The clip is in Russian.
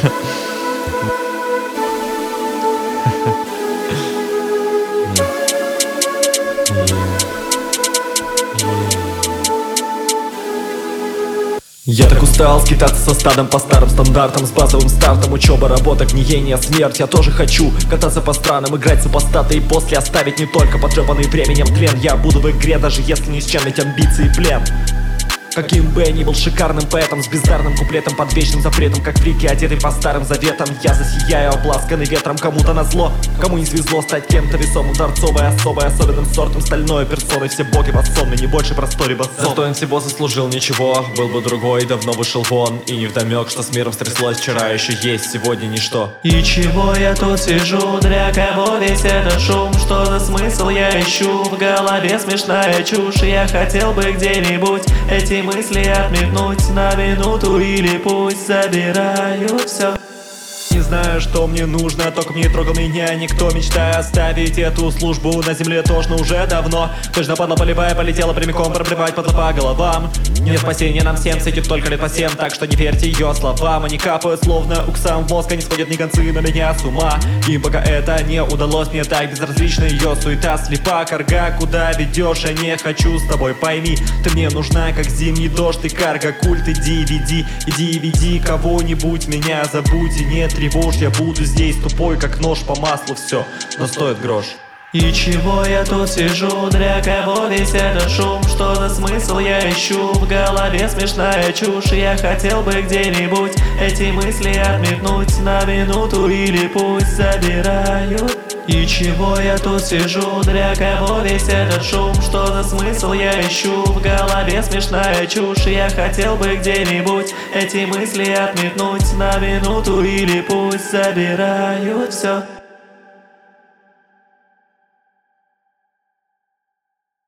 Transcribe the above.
Я так устал скитаться со стадом по старым стандартам, с базовым стартом, учеба, работа, гниение, смерть. Я тоже хочу кататься по странам, играть супостаты и после оставить не только потрепанный временем тлен. Я буду в игре, даже если не исчезнуть амбиции и плен. Каким бы я ни был шикарным поэтом, с бездарным куплетом, под вечным запретом, как фрики, одетый по старым заветам, я засияю, обласканный ветром, кому-то назло, кому не свезло стать кем-то весомым, дворцовой особой, особенным сортом, стальной персоной. Все боги воссонны, не больше простой бассон. Достоин всего, заслужил ничего, был бы другой, давно вышел вон. И невдомек, что с миром стряслось вчера, еще есть сегодня ничто. И чего я тут сижу, для кого весь этот шум? Что за смысл я ищу? В голове смешная чушь. Я хотел бы где-нибудь эти мысли отметнуть на минуту, или пусть забирают все. Не знаю, что мне нужно, только мне трогал меня никто. Мечтаю оставить эту службу на земле тошно уже давно. Точно падла полевая, полетела прямиком проплевать подло по головам. Нет спасения нам всем, светит только лет по 7, так что не верьте ее словам. Они капают словно уксам в мозг, они сходят не концы на меня с ума. Им пока это не удалось, мне так безразлична ее суета. Слепа карга, куда ведешь, я не хочу с тобой, пойми. Ты мне нужна, как зимний дождь, ты карга, культ, иди веди кого-нибудь, меня забудь и не тревожь. Я буду здесь тупой, как нож по маслу, все, но стоит грош. И чего я тут сижу, для кого весь этот шум? Что за смысл я ищу? В голове смешная чушь. Я хотел бы где-нибудь эти мысли отметнуть на минуту, или пусть забирают. И чего я тут сижу, для кого весь этот шум? Что за смысл я ищу? В голове смешная чушь. Я хотел бы где-нибудь эти мысли отметнуть на минуту, или пусть забирают все.